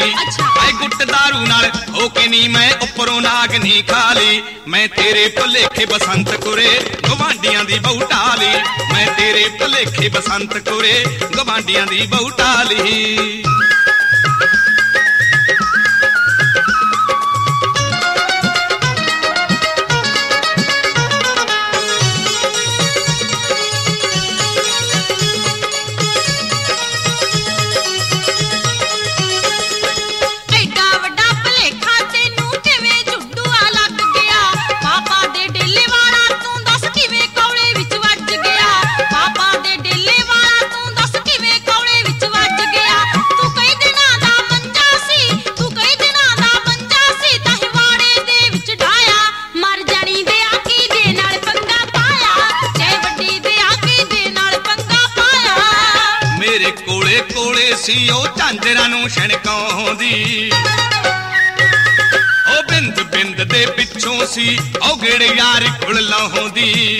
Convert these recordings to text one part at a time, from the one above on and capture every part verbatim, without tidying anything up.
ਐ ਗੁੱਟ ਦਾਰੂ ਨਾਲ ਹੋ ਕੇ ਨੀ ਮੈਂ ਉੱਪਰੋਂ ਨਾਗ ਨੀ ਖਾਲੀ। ਮੈਂ ਤੇਰੇ ਭੁਲੇਖੇ ਬਸੰਤ ਕੁਰੇ ਗਵਾਂਡੀਆਂ ਦੀ ਬਹੂ ਢਾਲੀ। ਮੈਂ ਤੇਰੇ ਭੁਲੇਖੇ ਬਸੰਤ ਕੁਰੇ ਗਵਾਂਡੀਆਂ ਦੀ ਬਹੂ ਢਾਲੀ। ਸੀ ਉਹ ਝਾਂਜਰਾਂ ਨੂੰ ਛਣਕਾਉਂਦੀ। ਉਹ ਬਿੰਦ ਬਿੰਦ ਦੇ ਪਿੱਛੋਂ ਸੀ ਉਹ ਗੇੜੇ ਯਾਰ ਕੁਲ ਲਾਉਂਦੀ।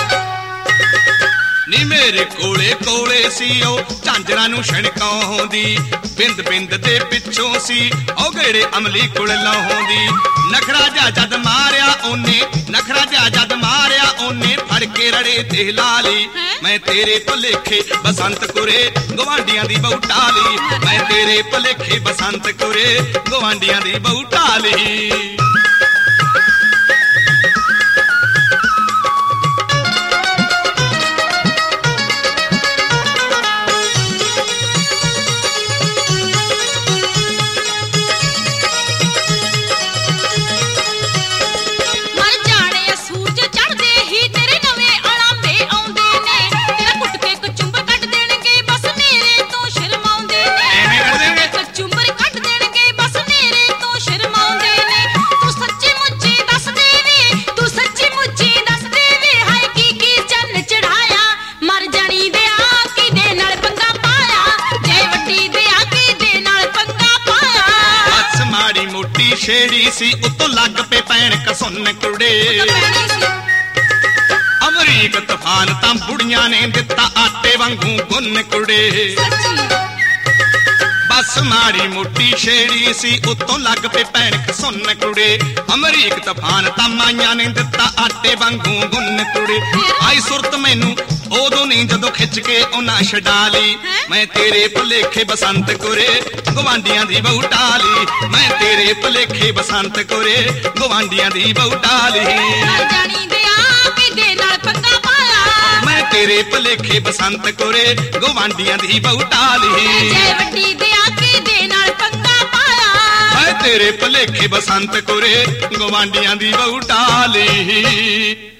ਨੀ ਮੇਰੇ ਕੋਲੇ ਕੋਲੇ ਸੀ ਉਹ ਝਾਂਜਰਾਂ ਨੂੰ ਛਣਕਾਉਂਦੀ। ਬਿੰਦ ਬਿੰਦ ਦੇ ਪਿੱਛੋਂ ਸੀ ਉਹ ਗੇੜੇ ਅਮਲੀ ਕੁਲ ਲਾਉਂਦੀ। ਨਖਰਾ ਜਾ ਜਦ ਮਾਰਿਆ ਉਹਨੇ ਨਖਰਾ ਜਾ ਜਦ ਮਾਰਿਆ ਉਹਨੇ ਫੜ ਕੇ ਰੜੇ ਤੇ ਲਾਲੀ। ਮੈਂ ਤੇਰੇ ਭੁਲੇਖੇ ਬਸੰਤ ਕੁਰੇ ਗਵਾਂਡੀਆਂ ਦੀ ਬਹੂ ਢਾਲੀ। ਮੈਂ ਤੇਰੇ ਭੁਲੇਖੇ ਬਸੰਤ ਕੁਰੇ ਗਵਾਂਡੀਆਂ ਦੀ ਬਹੂ ਢਾਲੀ। ਛੇੜੀ ਸੀ ਉਤੋਂ ਲੱਗ ਪੇ ਪੈਣ ਕਸੁੰਨ ਕੁੜੇ। ਅਮਰੀਕ ਤੂਫਾਨ ਤਾਂ ਬੁੜੀਆਂ ਨੇ ਦਿੱਤਾ ਆਟੇ ਵਾਂਗੂ ਗੁੰਨ ਕੁੜੇ। ਬਸ ਮਾੜੀ ਮੋਟੀ ਛੇੜੀ ਸੀ ਉਤੋਂ ਲੱਗ ਪੇ ਪੈਣ ਕਸੁੰਨ ਕੁੜੇ। ਅਮਰੀਕ ਤੂਫਾਨ ਤਾਂ ਮਾਈਆਂ ਨੇ ਦਿੱਤਾ ਆਟੇ ਵਾਂਗੂ ਗੁੰਨ ਕੁੜੇ। ਆਈ ਸੁਰਤ ਮੈਨੂੰ ਉਦੋਂ ਨਹੀਂ ਜਦੋਂ ਖਿੱਚ ਕੇ ਉਹਨਾਂ ਛਡਾ ਲਈ। ਮੈਂ ਤੇਰੇ ਭੁਲੇਖੇ ਬਸੰਤ ਕੁਰੇ ਗਵਾਂਡੀਆਂ ਦੀ ਬਹੂ ਢਾਲੀ। ਮੈਂ ਤੇਰੇ ਭੁਲੇਖੇ ਬਸੰਤ ਕੁਰੇ ਗਵਾਂਡੀਆਂ ਦੀ ਬਹੂ ਢਾਲੀ। ਮੈਂ ਤੇਰੇ ਭੁਲੇਖੇ ਬਸੰਤ ਕੁਰੇ ਗਵਾਂਡੀਆਂ ਦੀ ਬਹੂ ਢਾਲੀ। ਮੈਂ ਤੇਰੇ ਭੁਲੇਖੇ ਬਸੰਤ ਕੁਰੇ ਗਵਾਂਡੀਆਂ ਦੀ ਬਹੂ ਢਾਲੀ।